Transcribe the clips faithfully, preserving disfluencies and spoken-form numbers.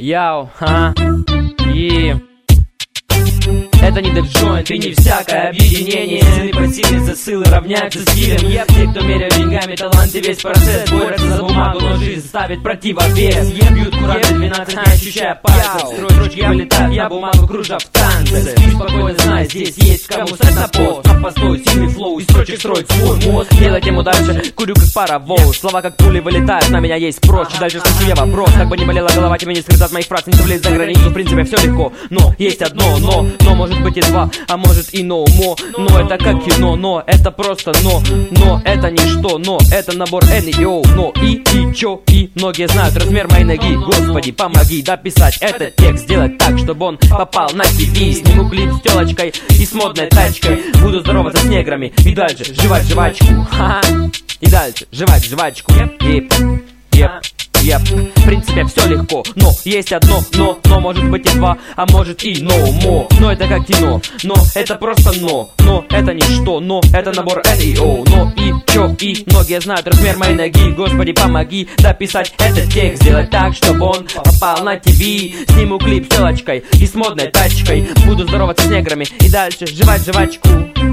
Яу, ха, и... Это не Dev Joint и не всякое объединение. Силы по силе, засылы равняются стилем. Я те, кто меряют деньгами талант и весь процесс. Борются за бумагу, но жизнь ставит противовес. Бьют кураты двенадцать, не ощущая пальцев. Строчки вылетают на бумагу, кружа в танце. Спи спокойно, знай, здесь есть кому стать на пост. А постой, сильный флоу, из строчек строить свой мозг. Делай тему дальше, курю как паровоз. Слова как пули вылетают, на меня есть спрос. Дальше слышу я вопрос, как бы не болела голова, тебе не скрыто от моих фраз. Не влезть за границу, в принципе все легко. Но есть одно но, но может быть и два, а может и no more. Но это как кино, но это просто но. Но это ничто, но это набор N и O. Но и, и чё, и многие знают размер моей ноги. Господи, помоги дописать этот текст, сделать так, чтобы он попал на ти ви. Сниму клип с телочкой и с модной тачкой. Буду здороваться с неграми и дальше жевать жвачку. Ха-ха. И дальше жевать жвачку. Еп, еп. Yep. В принципе все легко, но есть одно но. Но может быть и два, а может и no more. Но это как кино, но это просто но. Но это ничто, но это набор N и O. Но и чё, и многие знают размер моей ноги. Господи, помоги дописать этот текст, сделать так, чтобы он попал на ти ви. Сниму клип с телочкой и с модной тачкой. Буду здороваться с неграми и дальше жевать жвачку.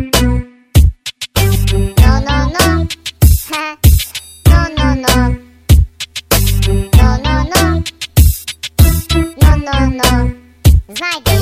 No-no-no, ха, no-no-no. No, no, no, no, no, no. Знай,